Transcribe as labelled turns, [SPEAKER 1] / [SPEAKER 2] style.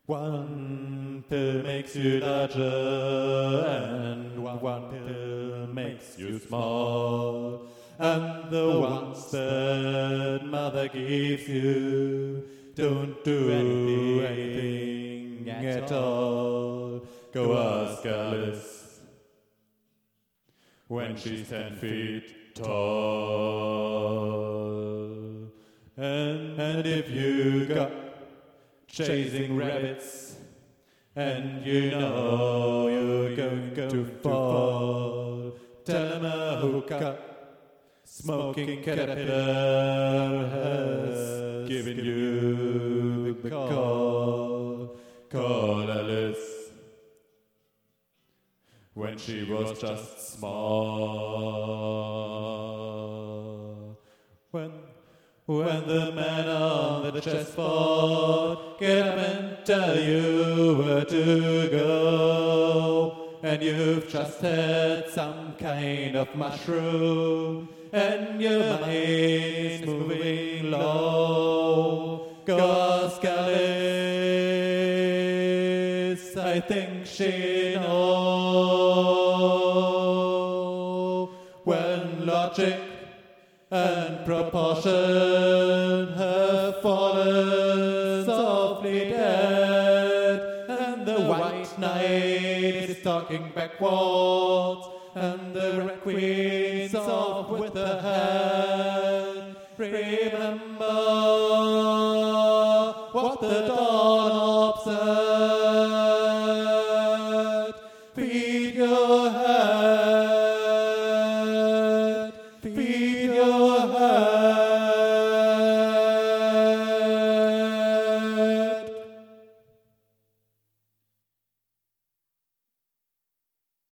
[SPEAKER 1] One pill makes you larger, and one pill makes you small. And the ones that mother gives you don't do anything at all. Go ask Alice when she's 10 feet tall. And if you got chasing rabbits, and you know you're going to fall, tell them a hookah smoking caterpillar has given you the call. Call Alice when she was just small. When the man on the chessboard get up and tell you where to go, and you've just had some kind of mushroom, and your mind's moving low, go ask Alice, I think she knows. When logic and proportion have fallen softly dead, and the white knight is talking backwards, and the red queen's off with her head. Remember what the dawn observed.